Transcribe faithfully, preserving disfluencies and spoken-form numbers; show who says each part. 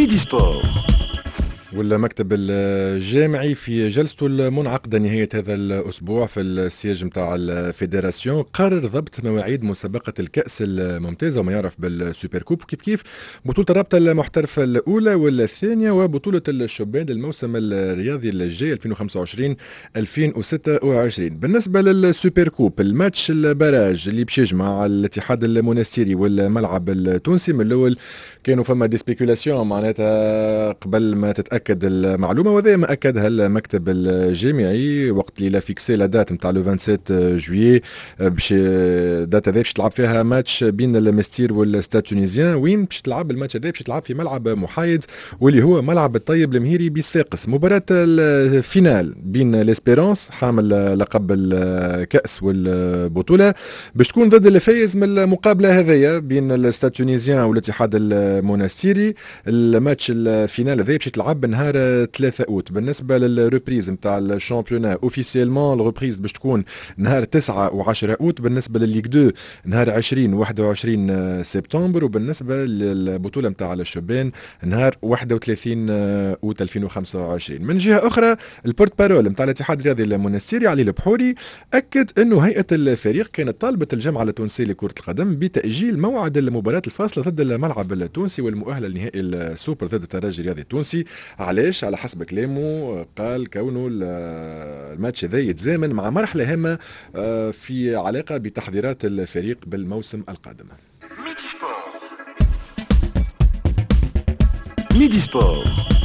Speaker 1: ميدي سبور.
Speaker 2: والمكتب الجامعي في جلسته المنعقدة نهاية هذا الأسبوع في السياج متاع الفيدراسيون قرر ضبط مواعيد مسابقة الكأس الممتازة وما يعرف بالسوبر كوب، كيف كيف بطولة الرابطة المحترفة الأولى والثانية وبطولة الشبان للموسم الرياضي الجاي ألفين وخمسة وعشرين ألفين وستة وعشرين. بالنسبة للسوبر كوب، الماتش البراج اللي باش يجمع الاتحاد المنستيري والملعب التونسي، من الأول كانوا فما دي سبيكولاسيون معناتها قبل ما تتاكد المعلومه، وهذا ما اكدها المكتب الجامعي وقت اللي لا فيكسي لا دات نتاع لو سبعة جويي باش دات هذا باش تلعب فيها ماتش بين المستير والستاد تونيزيان. وين باش تلعب الماتش هذا؟ باش تلعب في ملعب محايد واللي هو ملعب الطيب المهيري بصفاقس. مباراه الفينال بين ليسبيرونس حامل لقب الكاس والبطوله باش تكون ضد الفايز من المقابله هذيا بين الستاد تونيزيان والاتحاد المنستيري. الماتش الفينال هذا باش يتلعب نهار ثلاثة اوت. بالنسبه للريبريز نتاع الشامبيونا اوفيسيلمون الريبريز باش تكون نهار تسعة وعشرة اوت. بالنسبه للليغ اثنين نهار عشرين وواحد وعشرين سبتمبر. وبالنسبه للبطوله نتاع الشبان نهار واحد وثلاثين اوت ألفين وخمسة وعشرين. من جهه اخرى البورت بارول نتاع الاتحاد الرياضي المنستيري علي البحوري اكد انه هيئه الفريق كانت طالبه الجامعه التونسيه لكره القدم بتاجيل موعد المباراه الفاصله ضد الملعب التونسي والمؤهله لنهائي السوبر ضد الترجي الرياضي التونسي. علاش؟ على حسب كلامه قال كونه الماتش هذا يتزامن مع مرحله هامه في علاقه بتحضيرات الفريق بالموسم القادم.
Speaker 1: ميدي سبور. ميدي سبور.